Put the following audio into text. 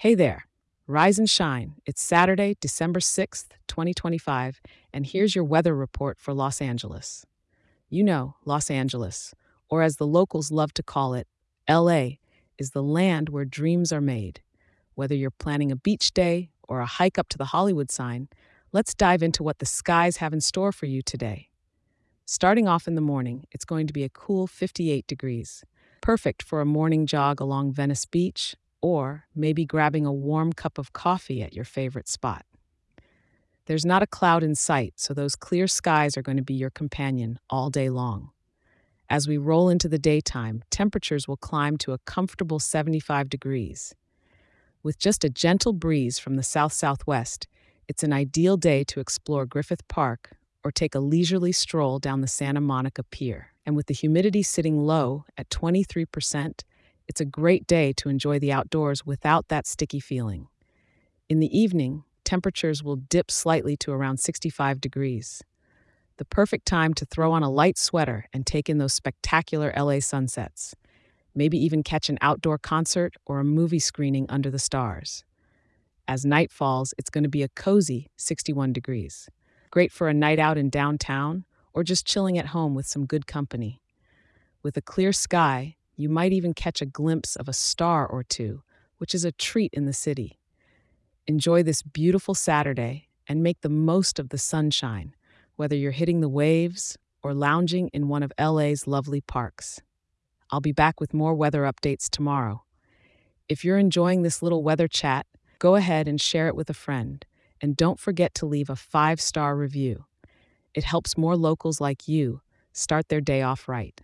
Hey there. Rise and shine. It's Saturday, December 6th, 2025, and here's your weather report for Los Angeles. You know, Los Angeles, or as the locals love to call it, LA, is the land where dreams are made. Whether you're planning a beach day or a hike up to the Hollywood sign, let's dive into what the skies have in store for you today. Starting off in the morning, it's going to be a cool 58 degrees, perfect for a morning jog along Venice Beach or maybe grabbing a warm cup of coffee at your favorite spot. There's not a cloud in sight, so those clear skies are going to be your companion all day long. As we roll into the daytime, temperatures will climb to a comfortable 75 degrees. With just a gentle breeze from the south southwest, it's an ideal day to explore Griffith Park or take a leisurely stroll down the Santa Monica Pier. And with the humidity sitting low at 23%, it's a great day to enjoy the outdoors without that sticky feeling. In the evening, temperatures will dip slightly to around 65 degrees. The perfect time to throw on a light sweater and take in those spectacular LA sunsets. Maybe even catch an outdoor concert or a movie screening under the stars. As night falls, it's going to be a cozy 61 degrees. Great for a night out in downtown or just chilling at home with some good company. With a clear sky, you might even catch a glimpse of a star or two, which is a treat in the city. Enjoy this beautiful Saturday and make the most of the sunshine, whether you're hitting the waves or lounging in one of LA's lovely parks. I'll be back with more weather updates tomorrow. If you're enjoying this little weather chat, go ahead and share it with a friend. And don't forget to leave a 5-star review. It helps more locals like you start their day off right.